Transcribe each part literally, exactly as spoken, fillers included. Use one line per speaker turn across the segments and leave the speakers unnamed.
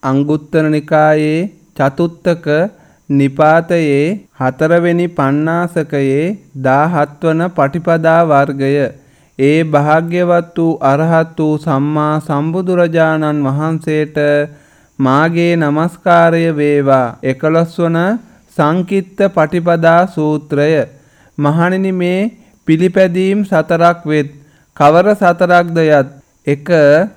අංගුත්තර නිකායේ චතුත්තක නිපාතයේ හතරවෙනි පඤ්ඤාසකයේ දාහත් වන පටිපදා වර්ගය. ඒ භාග්‍යවත් වූ අරහත් වූ සම්මා සම්බුදුරජාණන් වහන්සේට මාගේ නමස්කාරය වේවා. එකොළොස් වන සංකිට්ඨ පටිපදා සූත්‍රය. මහණෙනි, මේ පිළිපැදීම් සතරක් වෙත්. කවර සතරක්ද යත්? එක.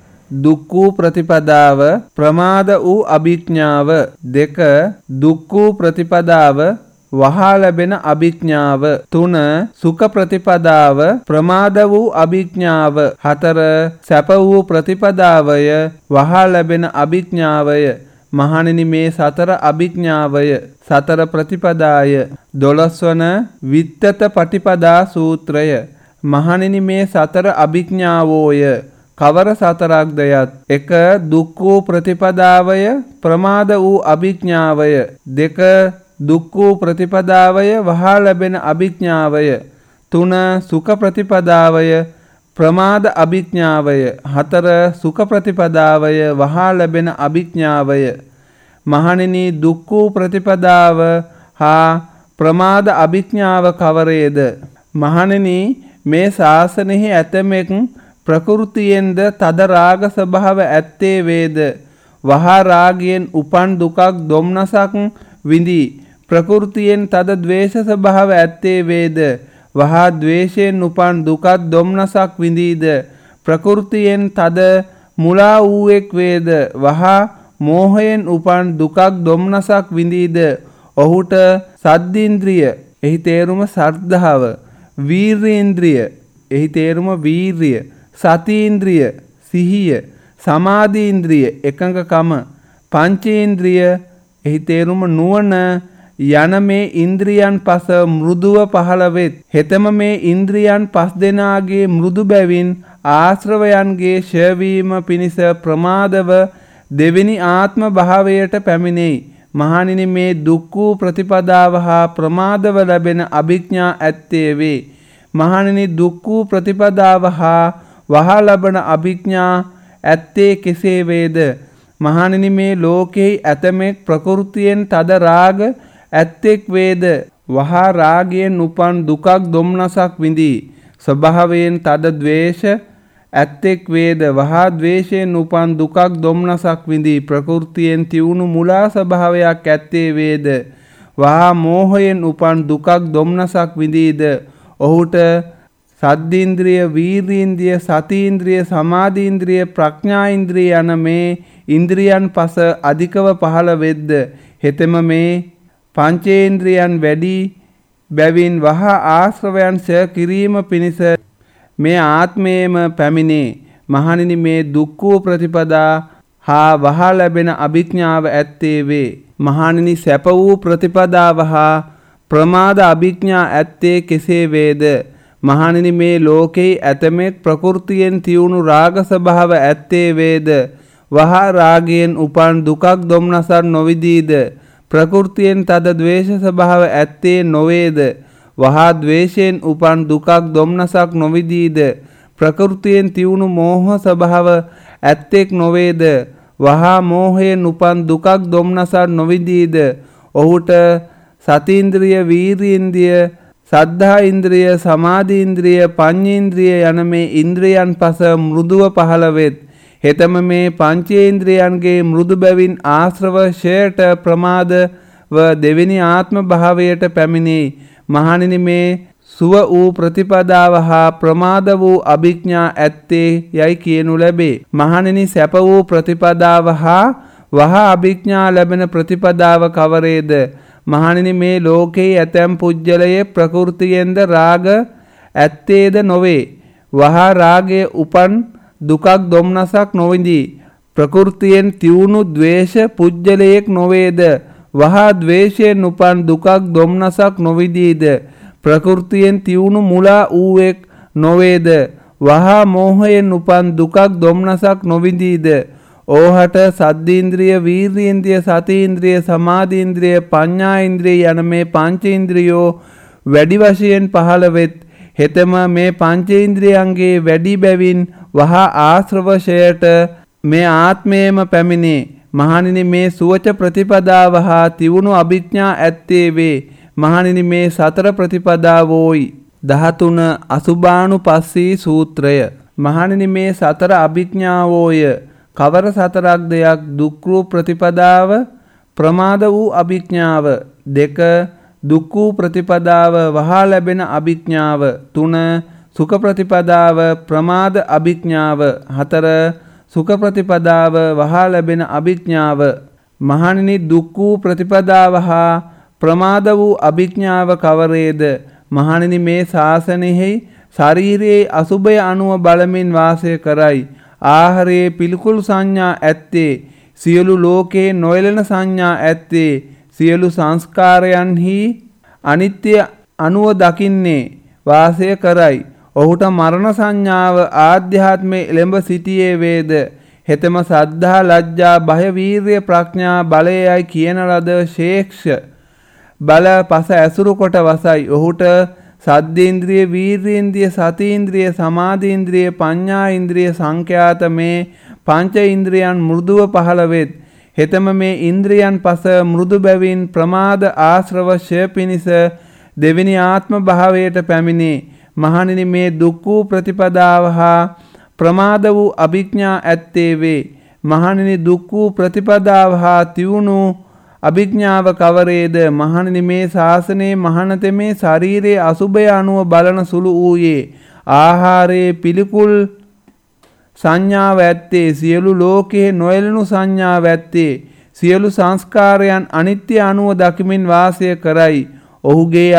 දුක්ඛ ප්‍රතිපදාව, ප්‍රමාද වූ අභිඥාව. දෙක. දුක්ඛ ප්‍රතිපදාව, වහා ලැබෙන අභිඥාව. තුන. සුඛ ප්‍රතිපදාව, ප්‍රමාද වූ අභිඥාව. හතර. සැප වූ ප්‍රතිපදාවය, වහා ලැබෙන අභිඥාවය. මහණෙනි, මේ සතර අභිඥාවය, සතර ප්‍රතිපදාය. දොළොස් වන විත්තත පටිපදා සූත්‍රය. මහණෙනි, මේ සතර අභිඥාවෝය. කවර සතරක්ද යත්? එක. දුක්ඛ ප්‍රතිපදාවය, ප්‍රමාද වූ අභිඥාවය. දෙක. දුක්ඛ ප්‍රතිපදාවය, වහා ලැබෙන අභිඥාවය. තුන. සුඛ ප්‍රතිපදාවය, ප්‍රමාද අභිඥාවය. හතර. සුඛ ප්‍රතිපදාවය, වහා ලැබෙන අභිඥාවය. මහණෙනි, දුක්ඛ ප්‍රතිපදාව හා ප්‍රමාද අභිඥාව කවරේද? මහණෙනි, මේ ශාසනයෙහි ඇතමෙක් ප්‍රකෘතියෙන්ද තද රාග ස්වභාව ඇත්තේ වේද? වහා රාගයෙන් උපන් දුකක් දොම්නසක් විඳී. ප්‍රකෘතියෙන් තද ද්වේෂ ස්වභාව ඇත්තේ වේද? වහා ද්වේෂයෙන් උපන් දුකක් දොම්නසක් විඳීද? ප්‍රකෘතියෙන් තද මුලා වූෙක් වේද? වහා මෝහයෙන් උපන් දුකක් දොම්නසක් විඳීද? ඔහුට සද්දීන්ද්‍රිය, එහි තේරුම ශ්‍රද්ධාව, වීර්යේන්ද්‍රිය, එහි තේරුම වීර්ය, සතීන්ද්‍රිය, සිහිය, සමාධීන්ද්‍රිය, එකඟකම, පංචේන්ද්‍රිය, එහි තේරුම නුවණ යන මේ ඉන්ද්‍රියන් පස මෘදුව පහළ වෙත්. හෙතම මේ ඉන්ද්‍රියන් පස් දෙනාගේ මෘදු බැවින් ආශ්‍රවයන්ගේ ඡයවීම පිණිස ප්‍රමාදව දෙවෙනි ආත්ම භාවයට පැමිණෙයි. මහණෙනි, මේ දුක්ඛ ප්‍රතිපදාව හා ප්‍රමාදව ලැබෙන අභිඥා ඇත්තේ වේ. මහණෙනි, දුක්ඛ ප්‍රතිපදාව හා වහා ලබන අභිඥා ඇත්තේ කෙසේ වේද? මහණෙනි, මේ ලෝකෙහි ඇතමෙක් ප්‍රකෘතියෙන් තද රාග ඇත්තෙක් වේද? වහා රාගයෙන් උපන් දුකක් දොම්නසක් විඳී. ස්වභාවයෙන් තද ද්වේෂ ඇත්තෙක් වේද? වහා ද්වේෂයෙන් උපන් දුකක් දොම්නසක් විඳී. ප්‍රකෘතියෙන් තියුණු මුලා ස්වභාවයක් ඇත්තේ වේද? වහා මෝහයෙන් උපන් දුකක් දොම්නසක් විඳීද? ඔහුට සද්දීන්ද්‍රිය, වීර්යේන්ද්‍රිය, සතීන්ද්‍රිය, සමාධීන්ද්‍රිය, ප්‍රඥාඉන්ද්‍රිය යන මේ ඉන්ද්‍රියන් පස අධිකව පහළ වෙද්ද? හෙතෙම මේ පංචේන්ද්‍රියන් වැඩි බැවින් වහා ආශ්‍රවයන් ඡය කිරීම පිණිස මේ ආත්මයේම පැමිණේ. මහණෙනි, මේ දුක්ඛ ප්‍රතිපදා හා වහා ලැබෙන අභිඥාව ඇත්තේ වේ. මහණෙනි, සැප වූ ප්‍රතිපදාව හා ප්‍රමාද අභිඥා ඇත්තේ කෙසේ වේද? මහණෙනි, මේ ලෝකෙහි ඇතමෙක් ප්‍රකෘතියෙන් තියුණු රාග ස්වභාව ඇත්තේ වේද? වහා රාගයෙන් උපන් දුකක් දොම්නසක් නොවිදීද? ප්‍රකෘතියෙන් තද ද්වේෂ ස්වභාව ඇත්තේ නොවේද? වහා ද්වේෂයෙන් උපන් දුකක් දොම්නසක් නොවිදීද? ප්‍රකෘතියෙන් තියුණු මෝහ ස්වභාව ඇත්තෙක් නොවේද? වහා මෝහයෙන් උපන් දුකක් දොම්නසක් නොවිදීද? ඔහුට සතීන්ද්‍රිය, වීර්යේන්ද්‍රිය, සද්ධා ඉන්ද්‍රිය, සමාධි ඉන්ද්‍රිය, පඤ්චේන්ද්‍රිය යන මේ ඉන්ද්‍රියන් පස මෘදුව පහළ වෙත්. හෙතම මේ පංචේන්ද්‍රියන්ගේ මෘදු බැවින් ආශ්‍රව ඡයට ප්‍රමාදව දෙවෙනි ආත්ම භාවයට පැමිණෙයි. මහණෙනි, මේ සුව වූ ප්‍රතිපදාව හා ප්‍රමාද වූ අභිඥා ඇත්තේ යයි කියනු ලැබේ. මහණෙනි, සැප වූ ප්‍රතිපදාව හා වහා අභිඥා ලැබෙන ප්‍රතිපදාව කවරේද? මහණෙනි, මේ ලෝකයේ ඇතැම් පුජ්‍යලයේ ප්‍රකෘතියෙන්ද රාග ඇත්තේද නොවේ. වහා රාගයේ උපන් දුකක් දොම්නසක් නොවිඳී. ප්‍රකෘතියෙන් තියුණු ද්වේෂ පුජ්‍යලයක් නොවේද? වහා ද්වේෂයෙන් උපන් දුකක් දොම්නසක් නොවිදීද? ප්‍රකෘතියෙන් තියුණු මුලා වූෙක් නොවේද? වහා මෝහයෙන් උපන් දුකක් දොම්නසක් නොවිදීද? ඕහට සද්දීන්ද්‍රිය, වීර්යේන්ද්‍රිය, සතීන්ද්‍රිය, සමාධීන්ද්‍රිය, පඤ්ඤාඉන්ද්‍රිය යන මේ පංචේන්ද්‍රියෝ වැඩි වශයෙන් පහළ වෙත්. හෙතම මේ පංචේන්ද්‍රියන්ගේ වැඩි බැවින් වහා ආශ්‍රවශයට මේ ආත්මයේම පැමිණේ. මහණෙනි මේ සුවච ප්‍රතිපදාව හා තිවුණු අභිඥා ඇත්තේ වේ. මහණෙනි මේ සතර ප්‍රතිපදාවෝයි. දහතුන අසුභානුපස්සී සූත්‍රය. මහණෙනි මේ සතර අභිඥාවෝය. කවර සතරක් දෙයක්? දුක්ඛ ප්‍රතිපදාව, ප්‍රමාද වූ අභිඥාව. දෙක දුක්ඛ ප්‍රතිපදාව, වහා ලැබෙන අභිඥාව. තුන සුඛ ප්‍රතිපදාව, ප්‍රමාද අභිඥාව. හතර සුඛ ප්‍රතිපදාව, වහා ලැබෙන අභිඥාව. මහණෙනි දුක්ඛ ප්‍රතිපදාව හා ප්‍රමාද වූ අභිඥාව කවරේද? මහණෙනි මේ ශාසනයෙහි ශරීරයේ අසුභය අනුව බලමින් වාසය කරයි. ආහාරයේ පිළිකුල් සංඥා ඇත්තේ, සියලු ලෝකේ නොයලෙන සංඥා ඇත්තේ, සියලු සංස්කාරයන්හි අනිත්‍ය අනුව දකින්නේ වාසය කරයි. ඔහුට මරණ සංඥාව ආධ්‍යාත්මයේ එළඹ සිටියේ වේද? හෙතෙම සද්ධා, ලජ්ජා, භය, වීර්ය, ප්‍රඥා බලයයි කියන ලද ශේක්ෂ බල පස ඇසුරු කොට වසයි. ඔහුට සද්දේන්ද්‍රිය, වීර්යේන්ද්‍රිය, සතීන්ද්‍රිය, සමාධීන්ද්‍රිය, පඤ්ඤාඉන්ද්‍රිය සංඛ්‍යාත මේ පංච ඉන්ද්‍රියන් මෘදුව පහළ වෙත්. හෙතම මේ ඉන්ද්‍රියන් පස මෘදු බැවින් ප්‍රමාද ආශ්‍රව ෂය පිනිස දෙවෙනි ආත්ම භාවයට පැමිණේ. මහණෙනි මේ දුක්ඛ ප්‍රතිපදාව හා ප්‍රමාද වූ අභිඥා ඇත්තේ වේ. මහණෙනි දුක්ඛ ප්‍රතිපදාව හා තියුණු අභිඥාව කවරේද? මහණෙනි මේ ශාසනයේ මහණතෙමේ ශරීරයේ අසුභය අනුව බලන සුළු වූයේ. ආහාරයේ පිළිකුල් සංඥාව ඇත්තේ, සියලු ලෝකයේ නොයලුණු සංඥාව ඇත්තේ, සියලු සංස්කාරයන් අනිත්‍ය අනුව දකිමින් වාසය කරයි. ඔහුගේ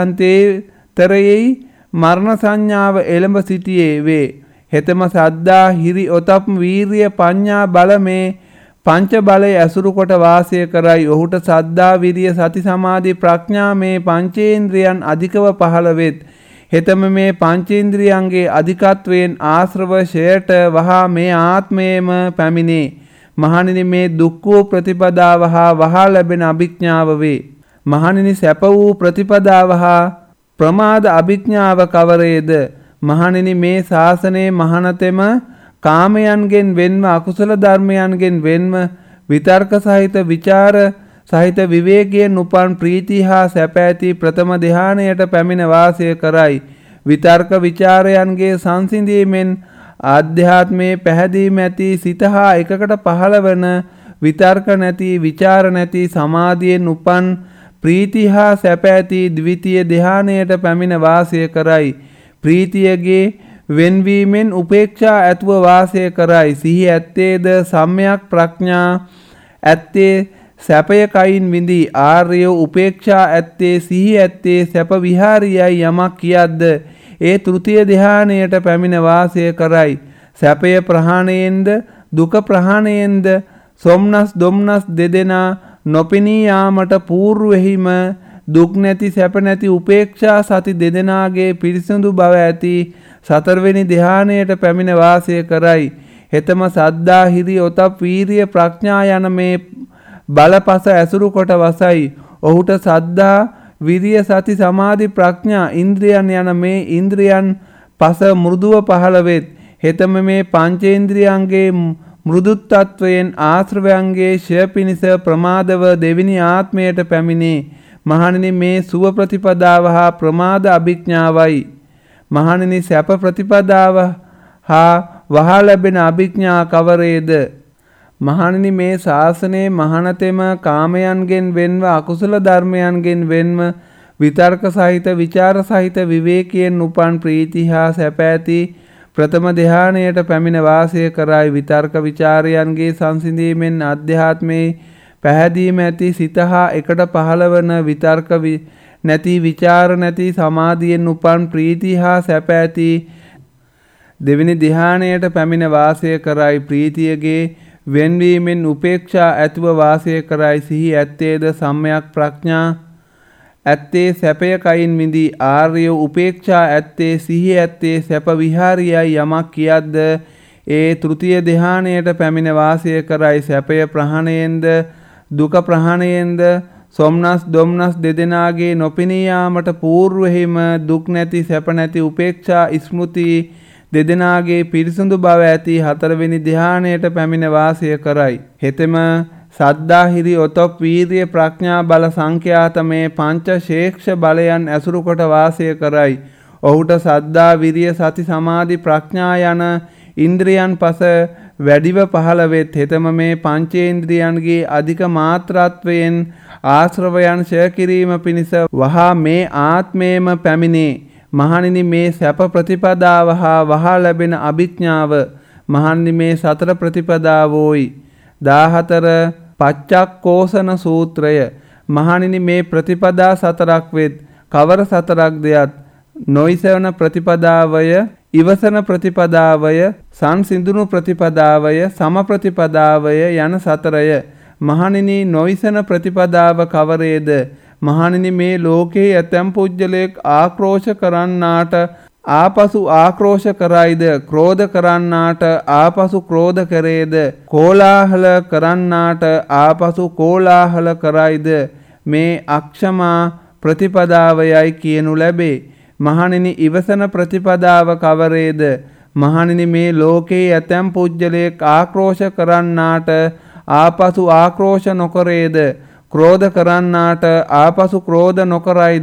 අභ්‍යන්තරයේ මරණ සංඥාව එළඹ සිටියේ වේ. හෙතම සද්දා, හිරි, ඔතප්, වීර්ය, පඤ්ඤා බල මේ පංච බලය ඇසුරු කොට වාසය කරයි. ඔහුට සද්දා, විරිය, සති, සමාධි, ප්‍රඥා මේ පංචේන්ද්‍රයන් අධිකව පහළ වෙත්. හෙතම මේ පංචේන්ද්‍රියන්ගේ අධිකත්වයෙන් ආශ්‍රව ෂයට වහා මේ ආත්මයේම පැමිණේ. මහණෙනි මේ දුක්ඛ ප්‍රතිපදාව හා වහා ලැබෙන අභිඥාව වේ. මහණෙනි සැප වූ ප්‍රතිපදාව හා ප්‍රමාද අභිඥාව කවරේද? මහණෙනි මේ ශාසනයේ මහණතෙම කාමයන්ගෙන් වෙන්ව, අකුසල ධර්මයන්ගෙන් වෙන්ව, විතර්ක සහිත, විචාර සහිත විවේකයෙන් උපන් ප්‍රීති හා සැප ඇති ප්‍රථම ධ්‍යානයට පැමිණ වාසය කරයි. විතර්ක විචාරයන්ගේ සංසිඳීමෙන් ආධ්‍යාත්මයේ පැහැදීම ඇති සිත හා එකකට පහළ වන විතර්ක නැති, විචාර නැති සමාධියෙන් උපන් ප්‍රීති හා සැප ඇති ද්විතීය ධ්‍යානයට පැමිණ වාසය කරයි. ප්‍රීතියගේ වෙන්වීමෙන් උපේක්ෂා ඇතුව වාසය කරයි. සිහි ඇත්තේද සම්‍යක් ප්‍රඥා ඇත්තේ සැපය කයින් විඳි. ආර්ය උපේක්ෂා ඇත්තේ, සිහි ඇත්තේ සැප විහාරියයි යමක් කියද්ද ඒ තෘතීය ධ්‍යානයට පැමිණ වාසය කරයි. සැපය ප්‍රහාණයෙන්ද දුක ප්‍රහාණයෙන්ද සොම්නස් දොම්නස් දෙදෙනා නොපෙනී යාමට పూర్වෙහිම දුක් නැති, සැප නැති, උපේක්ෂා සති දෙදෙනාගේ පිරිසිදු බව ඇති සතරවෙනි ධ්‍යානයට පැමිණ වාසය කරයි. හෙතම සද්දා, හිරි, ඔතප්, වීර්ය, ප්‍රඥා යන මේ බලපස ඇසුරු කොට වසයි. ඔහුට සද්දා, විරිය, සති, සමාධි, ප්‍රඥා ඉන්ද්‍රියන් යන මේ ඉන්ද්‍රියන් පස මෘදුව පහළ වෙත්. හෙතම මේ පංචේන්ද්‍රියන්ගේ මෘදුත්වයෙන් ආශ්‍රවයන්ගේ ෂය පිනිස ප්‍රමාදව දෙවිනි ආත්මයට පැමිණේ. මහණෙනි මේ සුව ප්‍රතිපදාව හා ප්‍රමාද අභිඥාවයි. මහණෙනි සැප ප්‍රතිපදාව හා වහා ලැබෙන අභිඥා කවරේද? මහණෙනි මේ ශාසනයේ මහණතෙම කාමයන්ගෙන් වෙන්ව, අකුසල ධර්මයන්ගෙන් වෙන්ව, විතර්ක සහිත, විචාර සහිත විවේකයෙන් උපන් ප්‍රීති හා සැප ඇති ප්‍රථම ධ්‍යානයට පැමිණ වාසය කරයි. විතර්ක විචාරයන්ගේ සංසිඳීමෙන් අධ්‍යාත්මයේ පැහැදීම ඇති සිත හා එකට පහළ වන විතර්ක නැති, විචාර නැති සමාධියෙන් උපන් ප්‍රීති හා සැප ඇති දෙවෙනි ධ්‍යානයට පැමිණ වාසය කරයි. ප්‍රීතියගේ වෙන්වීමෙන් උපේක්ෂා ඇතුව වාසය කරයි. සිහි ඇත්තේද සම්‍යක් ප්‍රඥා ඇත්තේ සැපය කයින් විඳි. ආර්ය උපේක්ෂා ඇත්තේ, සිහි ඇත්තේ සැප විහාරියයි යමක් කියද්ද ඒ තෘතීය ධ්‍යානයට පැමිණ වාසය කරයි. සැපය ප්‍රහාණයෙන්ද දුක ප්‍රහාණයෙන්ද සොම්නස් දොම්නස් දෙදෙනාගේ නොපෙනී යාමට పూర్වෙහිම දුක් නැති, සැප නැති, උපේක්ෂා ස්මෘති දෙදෙනාගේ පිරිසුදු බව ඇති හතරවෙනි ධ්‍යානයට පැමිණ වාසය කරයි. හෙතෙම සද්දා හිරි ඔතොප් වීරිය ප්‍රඥා බල සංඛ්‍යාත මේ පංච ශේක්ෂ බලයන් ඇසුරු කොට වාසය කරයි. ඔහුට සද්දා විරිය සති සමාධි ප්‍රඥා යන ඉන්ද්‍රියන් පස වැඩිව පහළ වෙත්. හෙතම මේ පංචේන්ද්‍රියන්ගේ අධික මාත්‍රාත්වයෙන් ආශ්‍රවයන් ඡය කිරීම පිණිස වහා මේ ආත්මේම පැමිණේ. මහණෙනි මේ සැප ප්‍රතිපදාව හා වහා ලැබෙන අභිඥාව මහණෙනි මේ සතර ප්‍රතිපදාවෝයි. දාහතර පච්චක්කෝසන සූත්‍රය. මහණෙනි මේ ප්‍රතිපදා සතරක් වෙත්. කවර සතරක් දෙයත් නොයිසවන ප්‍රතිපදාවය, ඉවසන ප්‍රතිපදාවය, සංසිඳුණු ප්‍රතිපදාවය, සම ප්‍රතිපදාවය යන සතරය. මහණෙනි නොයිසන ප්‍රතිපදාව කවරේද? මහණෙනි මේ ලෝකේ ඇතැම් පුජ්‍යලෙක් ආක්‍රෝෂ කරන්නාට ආපසු ආක්‍රෝෂ කරයිද, ක්‍රෝධ කරන්නාට ආපසු ක්‍රෝධ කරේද, කෝලාහල කරන්නාට ආපසු කෝලාහල කරයිද, මේ අක්ෂමා ප්‍රතිපදාවයයි කියනු ලැබේ. මහණෙනි ඉවසන ප්‍රතිපදාව කවරේද? මහණෙනි මේ ලෝකේ ඇතැම් පුජ්‍යලෙක් ආක්‍රෝෂ කරන්නාට ආපසු ආක්‍රෝෂ නොකරේද, ක්‍රෝධ කරන්නාට ආපසු ක්‍රෝධ නොකරයිද,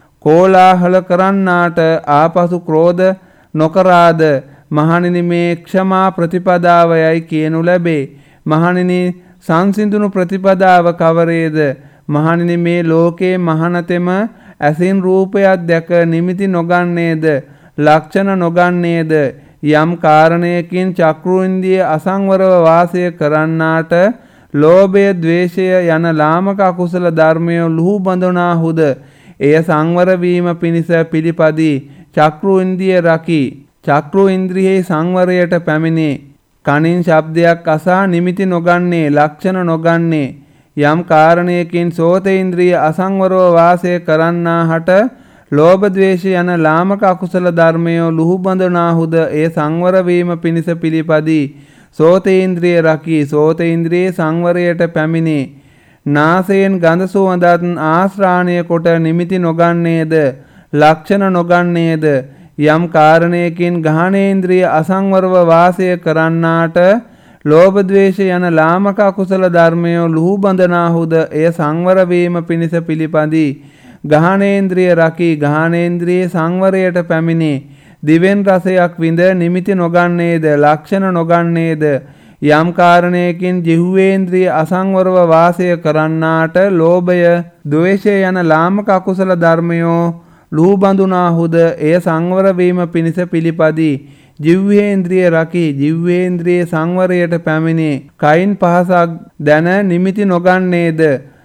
කෝලාහල කරන්නාට ආපසු ක්‍රෝධ නොකරාද? මහණෙනි මේ ක්ෂමා ප්‍රතිපදාවයයි කියනු ලැබේ. මහණෙනි සංසිඳුණු ප්‍රතිපදාව කවරේද? මහණෙනි මේ ලෝකේ මහණතෙම ඇසින් රූපයක් දැක නිමිති නොගන්නේද, ලක්ෂණ නොගන්නේද, යම් කාරණයකින් චක්‍රුඉන්ද්‍රිය අසංවරව වාසය කරන්නාට ලෝභය, ද්වේෂය යන ලාමක අකුසල ධර්මය ලුහු බඳුනාහුද එය සංවර වීම පිණිස පිළිපදී චක්‍රුඉන්ද්‍රිය රකි. චක්‍රුඉන්ද්‍රියේ සංවරයට පැමිණේ. කනින් ශබ්දයක් අසා නිමිති නොගන්නේ, ලක්ෂණ නොගන්නේ, යම් කාරණයකින් සෝතේන්ද්‍රිය අසංවරව වාසය කරන්නාහට ලෝභ ද්වේෂ යන ලාමක අකුසල ධර්මය ලුහු බඳනාහුද එය සංවර වීම පිණිස පිළිපදී සෝතේන්ද්‍රිය රකී. සෝතේන්ද්‍රියේ සංවරයට පැමිණේ. නාසයෙන් ගඳ සුවඳත් ආශ්‍රාණය කොට නිමිති නොගන්නේද, ලක්ෂණ නොගන්නේද, යම් කාරණයකින් ගහනේන්ද්‍රිය අසංවරව වාසය කරන්නාට ලෝභ ද්වේෂ යන ලාමක අකුසල ධර්මය ලුහු බඳනාහුද එය සංවර වීම පිණිස පිළිපදී ගහනේන්ද්‍රිය රකී. ගහනේන්ද්‍රියේ සංවරයට පැමිණේ. දිවෙන් රසයක් විඳ නිමිති නොගන්නේද, ලක්ෂණ නොගන්නේද, යම් කාරණයකින් ජිහ්වේන්ද්‍රිය අසංවරව වාසය කරන්නාට ලෝභය, ද්වේෂය යන ලාමක අකුසල ධර්මයෝ ලුහු බඳුනාහුද එය සංවර වීම පිණිස පිළිපදී ජිව්වේන්ද්‍රිය රකී. ජිව්වේන්ද්‍රියේ සංවරයට පැමිණේ. කයින් පහසක් දැන නිමිති නොගන්නේද,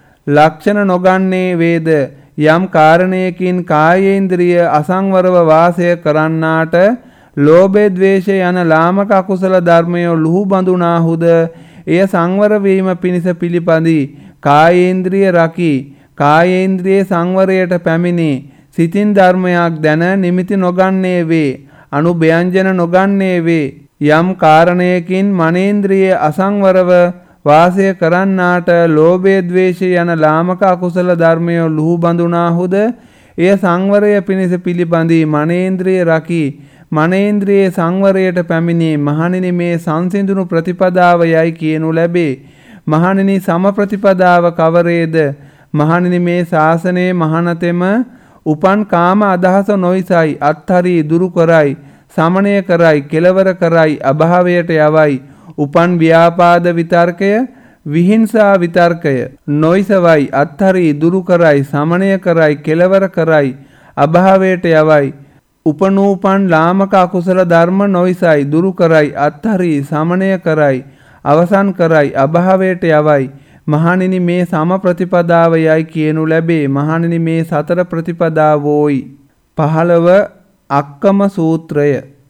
ලක්ෂණ නොගන්නේ වේද, යම් කාරණයකින් කායේන්ද්‍රිය අසංවරව වාසය කරන්නාට ලෝභය, ද්වේෂය යන ලාමක අකුසල ධර්මය ලුහු බඳුනාහුද එය සංවර වීම පිණිස පිළිපදී කායේන්ද්‍රිය රකී. කායේන්ද්‍රියේ සංවරයට පැමිණේ. සිතින් ධර්මයක් දැන නිමිති නොගන්නේ වේ, අනුභ්‍යංජන නොගන්නේ වේ. යම් කාරණයකින් මනේන්ද්‍රිය අසංවරව වාසය කරන්නාට ලෝභය, ද්වේෂය යන ලාමක අකුසල ධර්මය ලුහු බඳුනාහුද එය සංවරය පිණිස පිළිපදී මනේන්ද්‍රිය රකී. මනේන්ද්‍රියේ සංවරයට පැමිණේ. මහණෙනි මේ සංසිඳුණු ප්‍රතිපදාව යයි කියනු ලැබේ. මහණෙනි සම ප්‍රතිපදාව කවරේද? මහණෙනි මේ ශාසනයේ මහණතෙම උපන් කාම අදහස නොයිසයි, අත්හරි දුරු කරයි, සමනය කරයි, කෙලවර කරයි, අභාවයට යවයි. උපන් ව්‍යාපාද විතර්කය, විහිංසා විතර්කය නොයිසවයි, අත්හරි දුරු කරයි, සමනය කරයි, කෙලවර කරයි, අභාවයට යවයි. උපනූපන් ලාමක අකුසල ධර්ම නොයිසයි, දුරු කරයි, අත්හරි, සමනය කරයි, අවසන් කරයි, අභාවයට යවයි. මහණෙනි මේ සම ප්‍රතිපදාව යයි කියනු ලැබේ. මහණෙනි මේ සතර ප්‍රතිපදාවෝයි. පහළව අක්කම සූත්‍රය.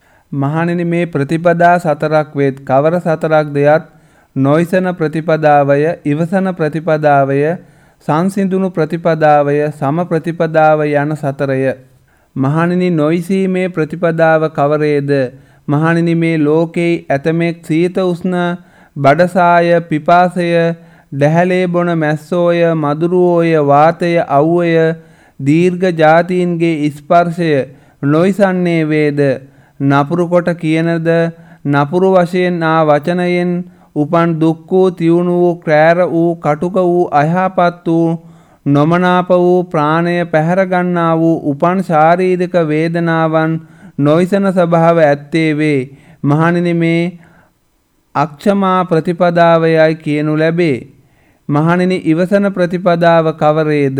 මහණෙනි මේ ප්‍රතිපදා සතරක් වෙත්. කවර සතරක් දෙයත් නොයිසන ප්‍රතිපදාවය, ඉවසන ප්‍රතිපදාවය, සංසිඳුණු ප්‍රතිපදාවය, සම ප්‍රතිපදාව යන සතරය. මහණෙනි නොයිසීමේ ප්‍රතිපදාව කවරේද? මහණෙනි මේ ලෝකේ ඇතමෙක් සීත උෂ්ණ, බඩසාය, පිපාසය, දැහැලේ බොන මැස්සෝය, මදුරුවෝය, වාතය, අව්වය, දීර්ඝ ජාතීන්ගේ ස්පර්ශය නොයිසන්නේ වේද? නපුරු කොට කියනද නපුරු වශයෙන් ආ වචනයෙන් උපන් දුක් වූ තියුණු වූ ක්‍රෑර වූ කටුක වූ අයහපත් වූ නොමනාප වූ ප්‍රාණය පැහැර ගන්නා වූ උපන් ශාරීරික වේදනාවන් නොයිසන ස්වභාව ඇත්තේ වේ. මහණෙනි මේ අක්ෂමා ප්‍රතිපදාවයයි කියනු ලැබේ. මහණෙනි ඉවසන ප්‍රතිපදාව කවරේද?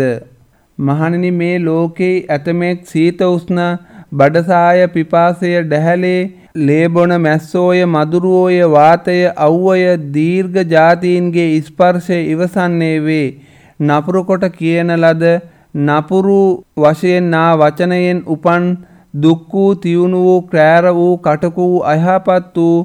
මහණෙනි මේ ලෝකේ ඇතමෙක් සීත උෂ්ණ බඩසාය පිපාසය ඩැහැලේ ලේබොන මැස්සෝය මදුරුවෝය වාතය අව්වය දීර්ඝ ජාතීන්ගේ ස්පර්ශය ඉවසන්නේ වේ. නපුරු කොට කියන ලද නපුරු වශයෙන් නා වචනයෙන් උපන් දුක් වූ තියුණු වූ ක්‍රෑර වූ කටක වූ අයහපත් වූ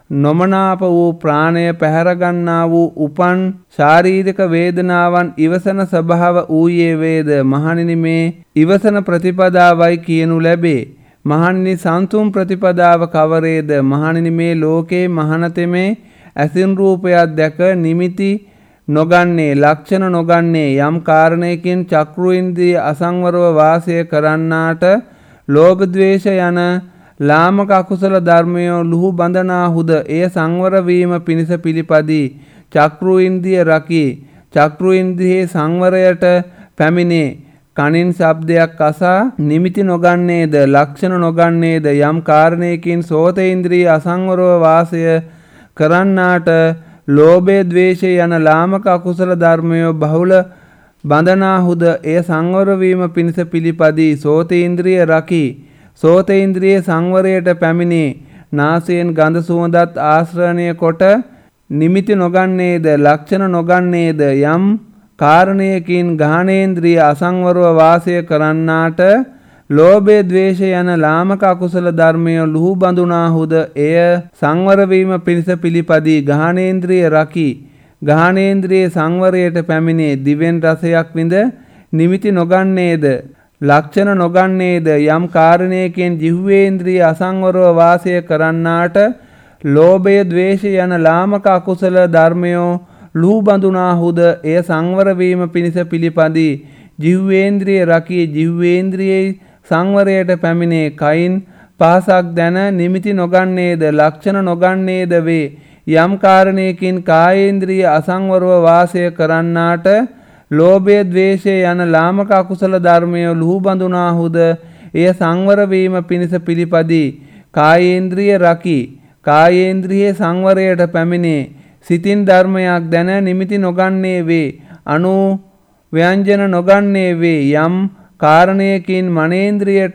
නොමනාප වූ ප්‍රාණය පැහැරගන්නා වූ උපන් ශාරීරික වේදනාවන් ඉවසන ස්වභාව ඌයේ වේද. මහණෙනි මේ ඉවසන ප්‍රතිපදාවයි කියනු ලැබේ. මහණෙනි සංසුම් ප්‍රතිපදාව කවරේද? මහණෙනි මේ ලෝකේ මහණතෙමේ ඇසින් රූපයක් දැක නිමිති නොගන්නේ ලක්ෂණ නොගන්නේ යම් කාරණයකින් චක්‍රු ඉන්ද්‍රිය අසංවරව වාසය කරන්නාට ලෝභ ද්වේෂ යන ලාමක අකුසල ධර්මයෝ ලුහු බඳනාහුද එය සංවර වීම පිණිස පිළිපදී චක්‍රු ඉන්ද්‍රිය රකී. චක්‍රු ඉන්ද්‍රියේ සංවරයට පැමිණේ. කනින් ශබ්දයක් අසා නිමිති නොගන්නේද ලක්ෂණ නොගන්නේද යම් කාරණයකින් සෝත ඉන්ද්‍රිය අසංවරව වාසය කරන්නාට ලෝභය ද්වේෂය යන ලාමක අකුසල ධර්මයෝ බහුල බඳනාහුද එය සංවර වීම පිණිස පිළිපදී සෝත ඉන්ද්‍රිය රකී. සෝත ඉන්ද්‍රියේ සංවරයට පැමිණේ. නාසයෙන් ගඳ සුවඳත් ආශ්‍රණය කොට නිමිති නොගන්නේද ලක්ෂණ නොගන්නේද යම් කාරණයකින් ගාහනේන්ද්‍රිය අසංවරව වාසය කරන්නාට ලෝභය ද්වේෂය යන ලාමක අකුසල ධර්මය ලුහු බඳුනාහුද එය සංවර වීම පිණිස පිළිපදී ගාහනේන්ද්‍රිය රකී. ගාහනේන්ද්‍රියේ සංවරයට පැමිණේ. දිවෙන් රසයක් විඳ නිමිති නොගන්නේද ලක්ෂණ නොගන්නේද යම් කාරණයකින් ජිහ්වේන්ද්‍රිය අසංවරව වාසය කරන්නාට ලෝභය ද්වේෂය යන ලාමක අකුසල ධර්මයෝ ලුහු බඳුනාහුද එය සංවර වීම පිණිස පිළිපදී ජිහ්වේන්ද්‍රිය රකී. ජිහ්වේන්ද්‍රියේ සංවරයට පැමිණේ. කයින් පහසක් දැන නිමිති නොගන්නේද ලක්ෂණ නොගන්නේද වේ. යම් කාරණයකින් කායේන්ද්‍රිය අසංවරව වාසය කරන්නාට ලෝභය ද්වේෂය යන ලාමක අකුසල ධර්මය ලුහු බඳුනාහුද එය සංවර වීම පිණිස පිළිපදී කායේන්ද්‍රිය රකී. කායේන්ද්‍රියේ සංවරයට පැමිණේ. සිතින් ධර්මයක් දැන නිමිති නොගන්නේ වේ. අනු ව්‍යංජන නොගන්නේ වේ. යම් කාරණයකින් මනේන්ද්‍රියට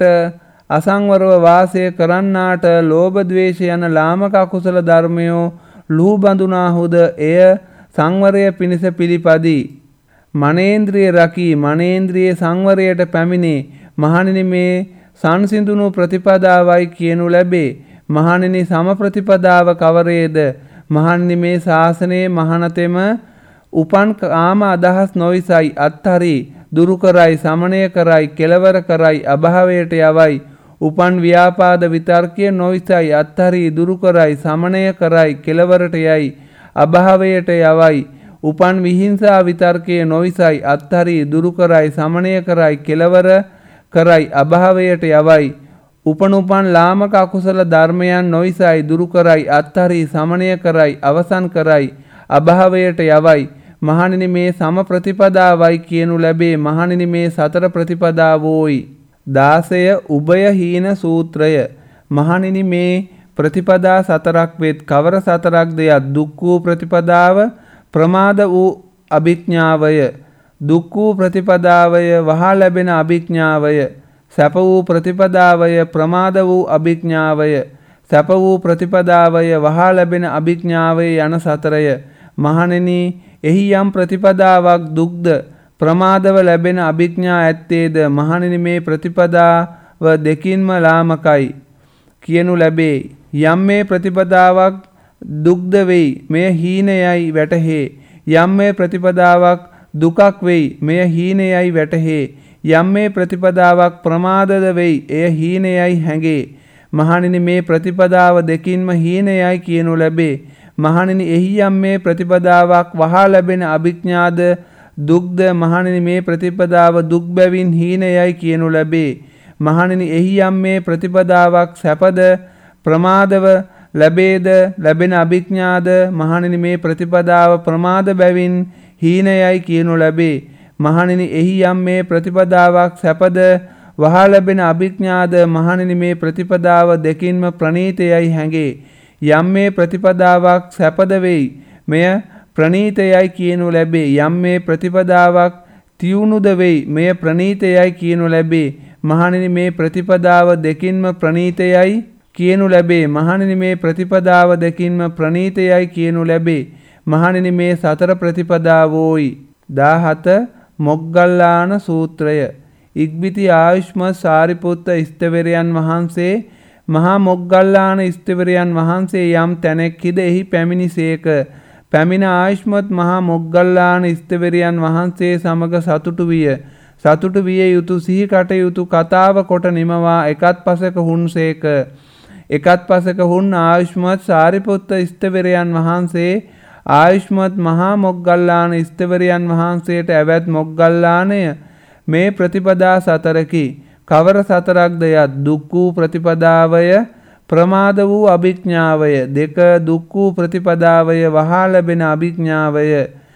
අසංවරව වාසය කරන්නාට ලෝභ ද්වේෂ යන ලාමක අකුසල ධර්මයෝ ලුහු බඳුනාහුද එය සංවරය පිණිස පිළිපදී මනේන්ද්‍රිය රකී. මනේන්ද්‍රියේ සංවරයට පැමිණේ. මහණෙනි මේ සංසිඳුණු ප්‍රතිපදාවයි කියනු ලැබේ. මහණෙනි සම ප්‍රතිපදාව කවරේද? මහණෙනි මේ ශාසනයේ මහණතෙම උපන් කාම අදහස් නොයිසයි අත්හරි දුරු කරයි සමනය කරයි කෙලවර කරයි අභාවයට යවයි. උපන් ව්‍යාපාද විතර්කය නොයිසයි අත්හරි දුරු කරයි සමනය කරයි කෙලවරට යයි අභාවයට යවයි. උපන් විහිංසා විතර්කය නොයිසයි අත්හරි දුරු කරයි සමනය කරයි කෙලවර කරයි අභාවයට යවයි. උපන් උපන් ලාමක අකුසල ධර්මයන් නොයිසයි දුරු කරයි අත්හරි සමනය කරයි අවසන් කරයි අභාවයට යවයි. මහණෙනි මේ සම ප්‍රතිපදාවයි කියනු ලැබේ. මහණෙනි මේ සතර ප්‍රතිපදාවෝයි. දාසය උභය හීන සූත්‍රය. මහණෙනි මේ ප්‍රතිපදා සතරක් වෙත්. කවර සතරක්ද යත් දුක් වූ ප්‍රතිපදාව ප්‍රමාද වූ අභිඥාවය දුක් වූ ප්‍රතිපදාවය වහා ලැබෙන අභිඥාවය සැප වූ ප්‍රතිපදාවය ප්‍රමාද වූ අභිඥාවය සැප වූ ප්‍රතිපදාවය වහා ලැබෙන අභිඥාවය යන සතරය. මහණෙනි එහි යම් ප්‍රතිපදාවක් දුක්ද ප්‍රමාදව ලැබෙන අභිඥා ඇත්තේද? මහණෙනි මේ ප්‍රතිපදාව දෙකින්ම ලාමකයි කියනු ලැබේ. යම් මේ ප්‍රතිපදාවක් දුක්ද වෙයි මෙය හීනයයි වැටහේ. යම් මේ ප්‍රතිපදාවක් දුකක් වෙයි මෙය හීනයයි වැටහේ. යම් මේ ප්‍රතිපදාවක් ප්‍රමාදද වෙයි එය හීනයයි හැඟේ. මහණෙනි මේ ප්‍රතිපදාව දෙකින්ම හීනයයි කියනු ලැබේ. මහණෙනි එහි යම් මේ ප්‍රතිපදාවක් වහා ලැබෙන අභිඥාද දුක්ද? මහණෙනි මේ ප්‍රතිපදාව දුක් බැවින් හීනයයි කියනු ලැබේ. මහණෙනි එහි යම් මේ ප්‍රතිපදාවක් සැපද ප්‍රමාදව ලැබේද ලැබෙන අභිඥාද මහණෙනි මේ ප්‍රතිපදාව ප්‍රමාද බැවින් හීනයයි කියනු ලැබේ. මහණෙනි එහි යම් මේ ප්‍රතිපදාවක් සැපද වහා ලැබෙන අභිඥාද මහණෙනි මේ ප්‍රතිපදාව දෙකින්ම ප්‍රණීතයයි හැඟේ. යම් මේ ප්‍රතිපදාවක් සැපද වෙයි මෙය ප්‍රණීතයයි කියනු ලැබේ. යම් මේ ප්‍රතිපදාවක් තියුණුද වෙයි මෙය ප්‍රණීතයයි කියනු ලැබේ. මහණෙනි මේ ප්‍රතිපදාව දෙකින්ම ප්‍රණීතයයි කියනු ලැබේ. මහණෙනි මේ ප්‍රතිපදාව දෙකින්ම ප්‍රණීතයයි කියනු ලැබේ. මහණෙනි මේ සතර ප්‍රතිපදාවෝයි. දාහත මොග්ගල්ලාන සූත්‍රය. ඉක්බිති ආයුෂ්මත් සාරිපුත්ත ස්තවරයන් වහන්සේ මහා මොග්ගල්ලාන ස්තවරයන් වහන්සේ යම් තැනෙක්හිද එහි පැමිණිසේක. පැමිණ ආයුෂ්මත් මහා මොග්ගල්ලාන ස්තවරයන් වහන්සේ සමග සතුටු විය. සතුටු විය යුතු සිහි කටයුතු කතාව කොට නිමවා එකත් පසක හුන්සේක. එකත් පසක හුන් ආයුෂ්මත් සාරිපුත්ත ස්තවරයන් වහන්සේ ආයුෂ්මත් මහා මොග්ගල්ලාන ස්තවරයන් වහන්සේට ඇවැත් මොග්ගල්ලානය මේ ප්‍රතිපදා සතරකි. කවර සතරක්ද යත් දුක් වූ ප්‍රතිපදාවය ප්‍රමාද වූ අභිඥාවය දෙක දුක් වූ ප්‍රතිපදාවය වහා ලැබෙන අභිඥාවය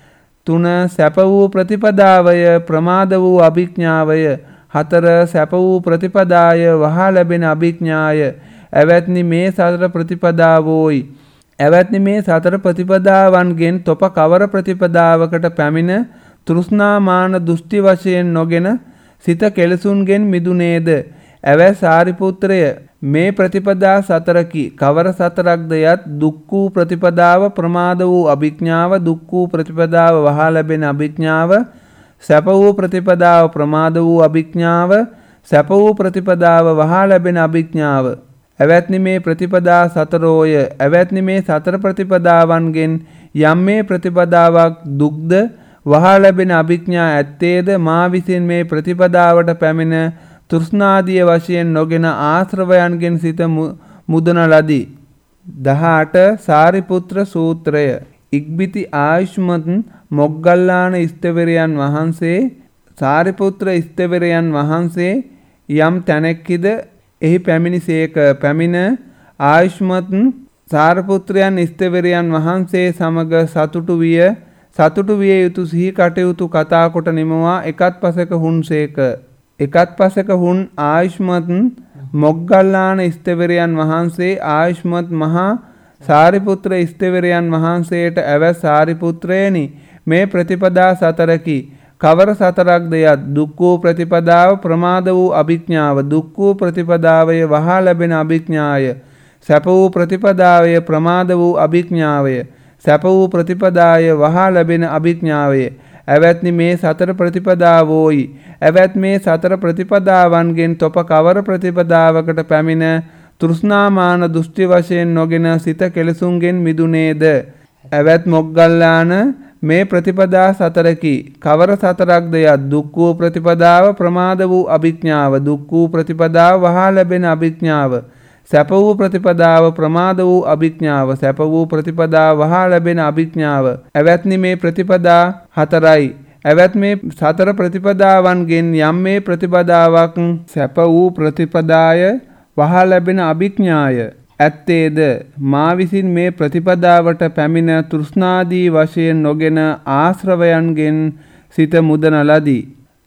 තුන සැප වූ ප්‍රතිපදාවය ප්‍රමාද වූ අභිඥාවය හතර සැප වූ ප්‍රතිපදාය වහා ලැබෙන අභිඥාය. ඇවැත්නි මේ සතර ප්‍රතිපදාවෝයි. ඇවැත්නි මේ සතර ප්‍රතිපදාවන්ගෙන් තොප කවර ප්‍රතිපදාවකට පැමිණ තෘෂ්ණාමාන දෘෂ්ටි වශයෙන් නොගෙන සිත කෙලසුන්ගෙන් මිදුනේද. ඇවැ සාරිපුත්‍රය මේ ප්‍රතිපදා සතරකි. කවර සතරක්ද යත් දුක් වූ ප්‍රතිපදාව ප්‍රමාද වූ අභිඥාව දුක් වූ ප්‍රතිපදාව වහා ලැබෙන අභිඥාව සැප වූ ප්‍රතිපදාව ප්‍රමාද වූ අභිඥාව සැප වූ ප්‍රතිපදාව වහා ලැබෙන අභිඥාව. ඇවැත්නි මේ ප්‍රතිපදා සතරෝය. ඇවැත්නි මේ සතර ප්‍රතිපදාවන්ගෙන් යම් මේ ප්‍රතිපදාවක් දුක්ද වහා ලැබෙන අභිඥා ඇත්තේද මා විසින් මේ ප්‍රතිපදාවට පැමිණ තෘෂ්ණාදිය වශයෙන් නොගෙන ආශ්‍රවයන්ගෙන් සිත මුදන ලදී. දහඅට සාරිපුත්‍ර සූත්‍රය. ඉක්බිති ආයුෂ්මත් මොග්ගල්ලාන ස්තවරයන් වහන්සේ සාරිපුත්‍ර ස්තවරයන් වහන්සේ යම් තැනෙක්හිද එහි පැමිණිසේක. පැමිණ ආයුෂ්මත් සාරිපුත්‍රයන් ස්තවරයන් වහන්සේ සමග සතුටු විය. සතුටු විය යුතු සිහි කටයුතු කතා කොට නිමවා එකත් පසක හුන්සේක. එකත් පසක හුන් ආයුෂ්මත් මොග්ගල්ලාන ස්තවරයන් වහන්සේ ආයුෂ්මත් මහා සාරිපුත්‍ර ස්තවරයන් වහන්සේට ඇවැ සාරිපුත්‍රයනි මේ ප්‍රතිපදා සතරකි. කවර සතරක්ද යත් දුක් වූ ප්‍රතිපදාව ප්‍රමාද වූ අභිඥාව දුක් වූ ප්‍රතිපදාවය වහා ලැබෙන අභිඥාය සැප වූ ප්‍රතිපදාවය ප්‍රමාද වූ අභිඥාවය සැප වූ ප්‍රතිපදාය වහා ලැබෙන අභිඥාවය. ඇවැත්නි මේ සතර ප්‍රතිපදාවෝයි. ඇවැත් මේ සතර ප්‍රතිපදාවන්ගෙන් තොප කවර ප්‍රතිපදාවකට පැමිණ තෘෂ්ණාමාන දෘෂ්ටි වශයෙන් නොගෙන සිත කෙලසුන්ගෙන් මිදුනේද. ඇවැත් මොග්ගල්ලාන මේ ප්‍රතිපදා සතරකි. කවර සතරක්ද යත් දුක් වූ ප්‍රතිපදාව ප්‍රමාද වූ අභිඥාව දුක් වූ ප්‍රතිපදාව වහා ලැබෙන අභිඥාව සැප වූ ප්‍රතිපදාව ප්‍රමාද වූ අභිඥාව සැප වූ ප්‍රතිපදාව වහා ලැබෙන අභිඥාව. ඇවැත්නි මේ ප්‍රතිපදා හතරයි. ඇවැත් මේ සතර ප්‍රතිපදාවන්ගෙන් යම් මේ ප්‍රතිපදාවක් සැප වූ ප්‍රතිපදාය වහා ලැබෙන අභිඥාය ඇත්තේද මා විසින් මේ ප්‍රතිපදාවට පැමිණ තෘෂ්ණාදී වශයෙන් නොගෙන ආශ්‍රවයන්ගෙන් සිත මුදන ලදී.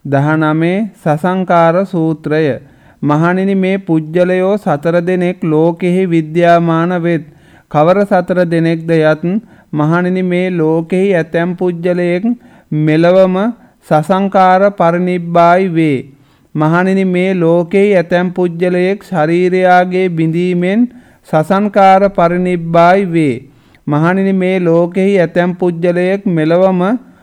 දහනවය සසංකාර සූත්‍රය. මහණෙනි මේ පුජ්‍යලයෝ සතර දෙනෙක් ලෝකෙහි විද්‍යාමාන වෙත්. කවර සතර දෙනෙක්ද යත් මහණෙනි මේ ලෝකෙහි ඇතැම් පුජ්‍යලයෙක් මෙලවම සසංකාර පරිනිබ්බායි වේ. මහණෙනි මේ ලෝකෙහි ඇතැම් පුජ්‍යලයෙක් ශරීරයාගේ බිඳීමෙන් සසංකාර පරිනිබ්බායි වේ. මහණෙනි මේ ලෝකෙහි ඇතැම් පුජ්‍යලයෙක් මෙලවම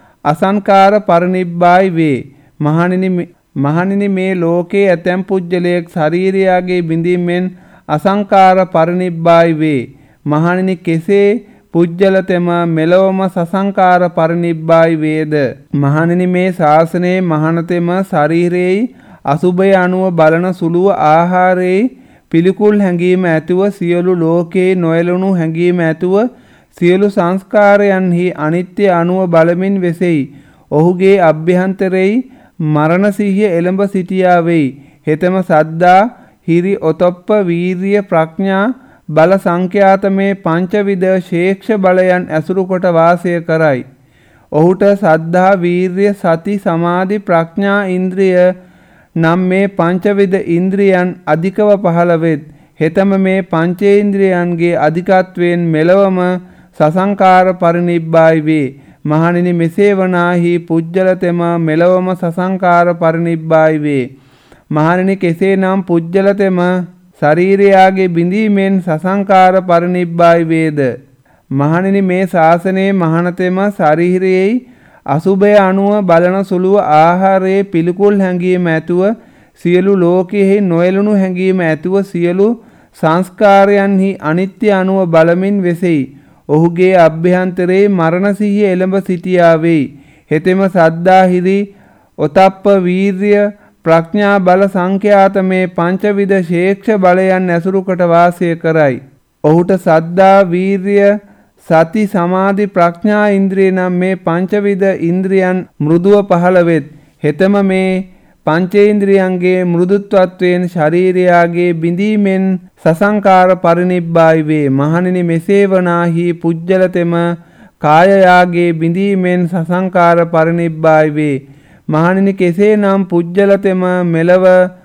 අසංකාර පරිනිබ්බායි වේ. මහණෙනි මහණෙනි මේ ලෝකේ ඇතැම් පුජ්‍යලයෙක් ශරීරයාගේ බිඳීමෙන් අසංකාර පරිනිබ්බායි වේ. මහණෙනි කෙසේ පුජ්‍යලතෙම මෙලොවම සසංකාර පරිනිබ්බායි වේද. මහණෙනි මේ ශාසනයේ මහණතෙම ශරීරයේ අසුභය අනුව බලන සුළුව ආහාරයේ පිළිකුල් හැඟීම ඇතුව සියලු ලෝකේ නොයලුණු හැඟීම ඇතුව සියලු සංස්කාරයන්හි අනිත්‍ය අනුව බලමින් වෙසෙයි. ඔහුගේ අභ්‍යන්තරයේ මරණ සිහිය එළඹ සිටියා වෙයි. හෙතෙම සද්දා හිරි ඔතොප්ප වීරිය ප්‍රඥා බල සංඛ්‍යාත මේ පංචවිධ ශේක්ෂ බලයන් ඇසුරු කොට වාසය කරයි. ඔහුට සද්ධා වීර්ය සති සමාධි ප්‍රඥා ඉන්ද්‍රිය නම් මේ පංචවිධ ඉන්ද්‍රියන් අධිකව පහළ වෙත්. හෙතම මේ පංචේන්ද්‍රියන්ගේ අධිකත්වයෙන් මෙලවම සසංකාර පරිනිබ්බායි වේ. මහණෙනි මෙසේ වනාහි පුජ්‍යලතෙම මෙලවම සසංකාර පරිනිබ්බායි වේ. මහණෙනි කෙසේනම් පුජ්‍යලතෙම ශරීරයාගේ බිඳීමෙන් සසංකාර පරිනිබ්බායි වේද. මහණෙනි මේ ශාසනයේ මහණතෙම ශරීරයේ අසුභය අනුව බලන සුළුව ආහාරයේ පිළිකුල් හැඟීම ඇතුව සියලු ලෝකයෙහි නොයලුණු හැඟීම ඇතුව සියලු සංස්කාරයන්හි අනිත්‍ය අනුව බලමින් වෙසෙයි. ඔහුගේ අභ්‍යන්තරයේ මරණ සිහිය එළඹ සිටියා වෙයි. හෙතෙම සද්දා හිරි ඔතප්ප වීර්ය ප්‍රඥා බල සංඛ්‍යාත මේ පංචවිධ ශේක්ෂ බලයන් ඇසුරු කොට වාසය කරයි. ඔහුට සද්දා වීර්ය සති සමාධි ප්‍රඥා ඉන්ද්‍රිය නම් මේ පංචවිධ ඉන්ද්‍රියන් මෘදුව පහළ වෙත්. හෙතම මේ පංචේන්ද්‍රියන්ගේ මෘදුත්වත්වයෙන් ශරීරයාගේ බිඳීමෙන් සසංකාර පරිනිබ්බායි වේ. මහණෙනි මෙසේ වනාහි පුජ්‍යලතෙම කායයාගේ බිඳීමෙන් සසංකාර පරිනිබ්බායි වේ. මහණෙනි කෙසේනම් පුජ්‍යලතෙම මෙලව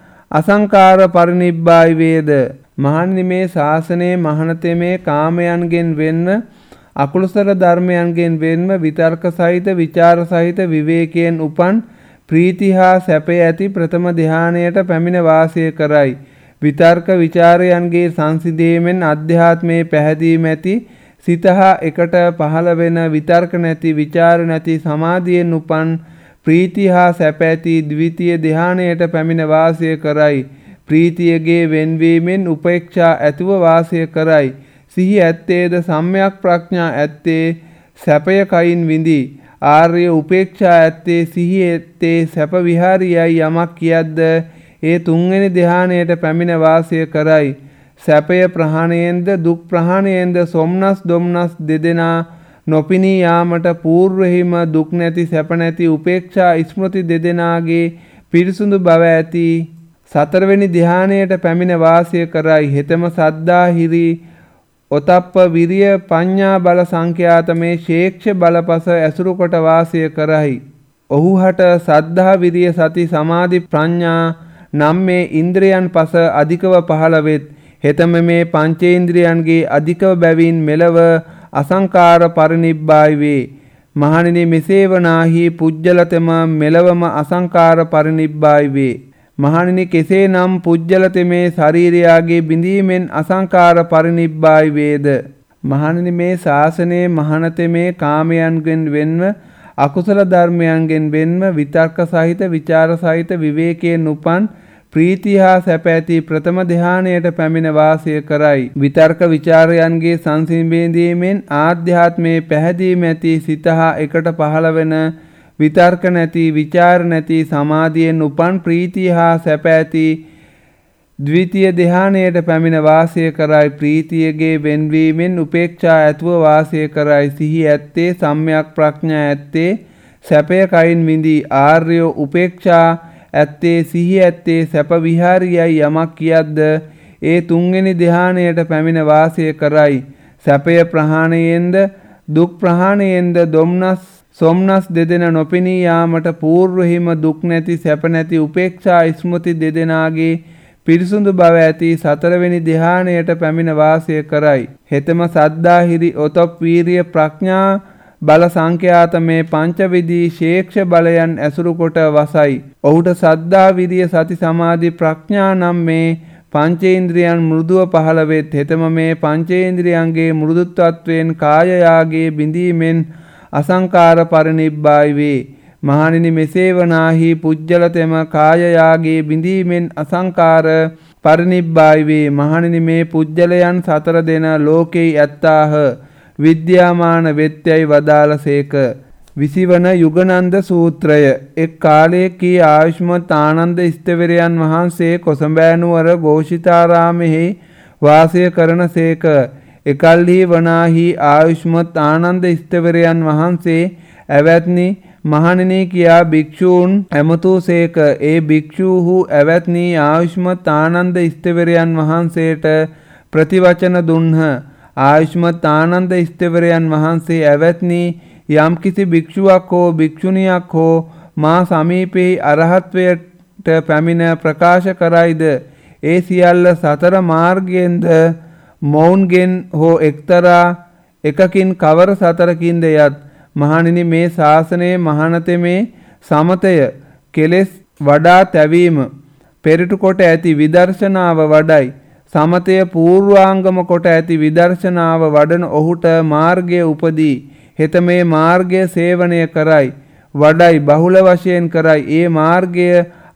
අසංකාර පරිනිබ්බායි වේද. මහණෙනි මේ ශාසනයේ මහණතෙමේ කාමයන්ගෙන් වෙන්න අකුසල ධර්මයන්ගෙන් වෙන්ම විතර්ක සහිත විචාර සහිත විවේකයෙන් උපන් ප්‍රීති හා සැපය ඇති ප්‍රථම ධානයට පැමිණ වාසය කරයි. විතර්ක විචාරයන්ගේ සංසිඳීමෙන් අධ්‍යාත්මයේ පැහැදීම ඇති සිත හා එකට පහළ වෙන විතර්ක නැති විචාර නැති සමාධියෙන් උපන් ප්‍රීති හා සැප ඇති ද්විතීය ධානයට පැමිණ වාසය කරයි. ප්‍රීතියගේ වෙන්වීමෙන් උපේක්ෂා ඇතුව වාසය කරයි. සිහි ඇත්තේද සම්‍යක් ප්‍රඥා ඇත්තේ සැපය කයින් විඳි. ආර්ය උපේක්ෂා ඇත්තේ සිහි ඇත්තේ සැප විහාරියයි යමක් කියද්ද ඒ තුන්වෙනි ධානයට පැමිණ වාසය කරයි. සැපය ප්‍රහාණයෙන්ද දුක් ප්‍රහාණයෙන්ද සොම්නස් දොම්නස් දෙදෙනා නොපිනී යාමට పూర్වෙහිම දුක් නැති සැප නැති උපේක්ෂා ස්මෘති දෙදෙනාගේ පිරිසුදු බව ඇති සතරවෙනි ධානයට පැමිණ වාසය කරයි. හෙතම සද්දා හිරි ඔතප්ප විරිය පඤ්ඤා බල සංඛ්‍යාත මේ ශේක්ෂ බලපස ඇසුරු කොට වාසය කරයි. ඔහු හට සද්ධා විරිය සති සමාධි ප්‍රඥා නම් මේ ඉන්ද්‍රයන් පස අධිකව පහළ වෙත්. හෙතම මේ පංචේන්ද්‍රයන්ගේ අධිකව බැවින් මෙලව අසංකාර පරිනිබ්බායි වේ. මහණෙනි මෙසේ වනාහි පුජ්‍යලතෙම මෙලවම අසංකාර පරිනිබ්බායි වේ. මහණෙනි කෙසේනම් පුජ්‍යලතෙමේ ශරීරයාගේ බිඳීමෙන් අසංකාර පරිනිබ්බායි වේද. මහණෙනි මේ ශාසනයේ මහණතෙමේ කාමයන්ගෙන් වෙන්ව අකුසල ධර්මයන්ගෙන් වෙන්ව විතර්ක සහිත විචාර සහිත විවේකයෙන් උපන් ප්‍රීතිය හා සැප ඇති ප්‍රථම ධානයට පැමිණ වාසය කරයි. විතර්ක විචාරයන්ගේ සංසිඳීමෙන් ආධ්‍යාත්මයේ පැහැදීම ඇති සිත හා එකට පහළ වෙන විතර්ක නැති විචාර නැති සමාධියෙන් උපන් ප්‍රීතිය හා සැප ඇති ද්විතීය ධානයට පැමිණ වාසය කරයි. ප්‍රීතියගේ වෙන්වීමෙන් උපේක්ෂා ඇතුව වාසය කරයි. සිහි ඇත්තේ සම්‍යක් ප්‍රඥා ඇත්තේ සැපය කයින් විඳි. ආර්ය උපේක්ෂා ඇත්තේ සිහි ඇත්තේ සැප විහාරියයි යමක් කියද්ද ඒ තුන්වෙනි ධානයට පැමිණ වාසය කරයි. සැපය ප්‍රහාණයෙන්ද දුක් ප්‍රහාණයෙන්ද දොම්නස් සොම්නස් දෙදෙන නොපෙනී යාමට పూర్වෙහිම දුක් නැති සැප නැති උපේක්ෂා ස්මෘති දෙදෙනාගේ පිරිසුදු බව ඇති සතරවෙනි ධානයට පැමිණ වාසය කරයි. හෙතම සද්දා හිරි ඔතප් වීරිය ප්‍රඥා බල සංඛ්‍යාත මේ පංචවිධී ශේක්ෂ බලයන් ඇසුරු කොට වසයි. ඔහුට සද්දා විරිය සති සමාධි ප්‍රඥා නම් මේ පංචේන්ද්‍රයන් මෘදුව පහළ වෙත්. හෙතම මේ පංචේන්ද්‍රයන්ගේ මෘදුත්වත්වයෙන් කායයාගේ බිඳීමෙන් අසංකාර පරිනිබ්බායි වේ. මහණෙනි මෙසේ වනාහි පුජ්‍යලතෙම කායයාගේ බිඳීමෙන් අසංකාර පරිනිබ්බායි වේ. මහණෙනි මේ පුජ්‍යලයන් සතර දෙන ලෝකේ ඇත්තාහ විද්‍යාමාන වෙත්‍යයි වදාළසේක. විසිවන යුගනන්ද සූත්‍රය. එක් කාලයකී ආයුෂ්මත් ආනන්ද ස්ථවිරයන් වහන්සේ කොසඹෑනුවර ഘോഷිතාරාමෙහි වාසය කරනසේක. එකල්හි වනාහි ආයුෂ්මත් ආනන්ද ස්ථවිරයන් වහන්සේ ඇවැත්නි මහණෙනි කියා භික්ෂූන් ඇමතූසේක. ඒ භික්ෂූහු ඇවැත්නි ආයුෂ්මත් ආනන්ද ස්ථවිරයන් වහන්සේට ප්‍රතිවචන දුන්හ. ආයුෂ්මත් ආනන්ද ස්ථවිරයන් වහන්සේ ඇවැත්නි යම්කිසි භික්ෂුවක් හෝ භික්ෂුණියක් හෝ මා සමීපෙහි අරහත්වයට පැමිණ ප්‍රකාශ කරයිද ඒ සියල්ල සතර මාර්ගයෙන්ද මොවුන්ගෙන් හෝ එක්තරා එකකින් කවර සතරකින්ද යත්. මහණෙනි මේ ශාසනයේ මහානතමේ සමතය කෙලෙස් වඩා තැවීම පෙරටු කොට ඇති විදර්ශනාව වඩයි. සමතය පූර්වාංගම කොට ඇති විදර්ශනාව වඩන ඔහුට මාර්ගය උපදී. හෙත මේ මාර්ගය සේවනය කරයි වඩයි බහුල වශයෙන් කරයි. ඒ මාර්ගය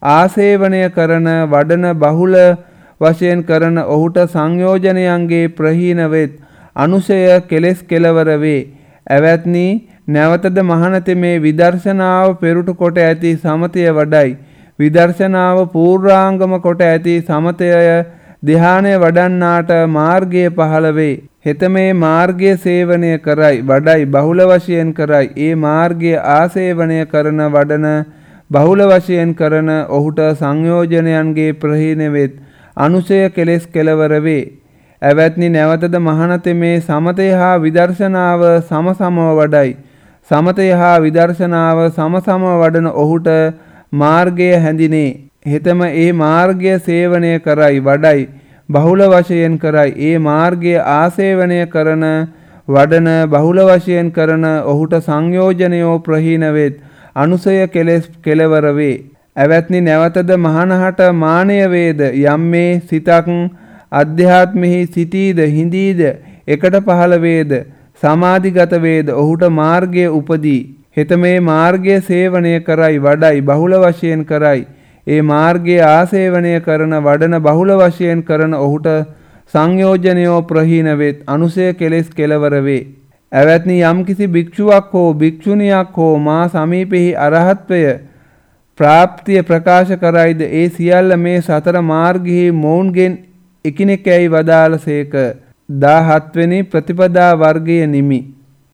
ආසේවනය කරන වඩන බහුල වශයෙන් කරන ඔහුට සංයෝජනයන්ගේ ප්‍රහීන වෙත්. අනුසය කෙලෙස් කෙලවර වේ. ඇවැත්නි නැවතද මහණතේ මේ විදර්ශනාව පෙරටු කොට ඇති සමතය වඩයි. විදර්ශනාව පූර්වාංගම කොට ඇති සමතය ධ්‍යානය වඩන්නාට මාර්ගය පහළ වේ. හෙත මේ මාර්ගය සේවනය කරයි වඩයි බහුල වශයෙන් කරයි. ඒ මාර්ගය ආසේවනය කරන වඩන බහුල වශයෙන් කරන ඔහුට සංයෝජනයන්ගේ ප්‍රහීන වෙත්. අනුසය කෙලෙස් කෙලවර වේ. ඇවැත්නි නැවතද මහණතේ මේ සමතය හා විදර්ශනාව සමසමව වඩයි. සමතය හා විදර්ශනාව සමසම වඩන ඔහුට මාර්ගය හැඳිනේ. හෙතම ඒ මාර්ගය සේවනය කරයි වඩයි බහුල වශයෙන් කරයි. ඒ මාර්ගය ආසේවනය කරන වඩන බහුල වශයෙන් කරන ඔහුට සංයෝජනයෝ ප්‍රහීන වෙත්. අනුසය කෙලෙස් කෙලවර වේ. ඇවැත්නි නැවතද මහණහට මානය වේද යම් මේ සිතක් අධ්‍යාත්මෙහි සිටීද හිඳීද එකට පහළ වේද සමාධිගත වේද ඔහුට මාර්ගය උපදී. හෙත මේ මාර්ගය සේවනය කරයි වඩයි බහුල වශයෙන් කරයි. ඒ මාර්ගය ආසේවනය කරන වඩන බහුල වශයෙන් කරන ඔහුට සංයෝජනයෝ ප්‍රහීන වෙත්. අනුසය කෙලෙස් කෙලවර වේ. ඇවැත්නි යම්කිසි භික්ෂුවක් හෝ භික්ෂුණියක් හෝ මා සමීපෙහි අරහත්වය ප්‍රාප්තිය ප්‍රකාශ කරයිද ඒ සියල්ල මේ සතර මාර්ගෙහි මොවුන්ගෙන් එකිනෙකැයි වදාළසේක. දාහත් වෙනි ප්‍රතිපදා වර්ගය නිමි.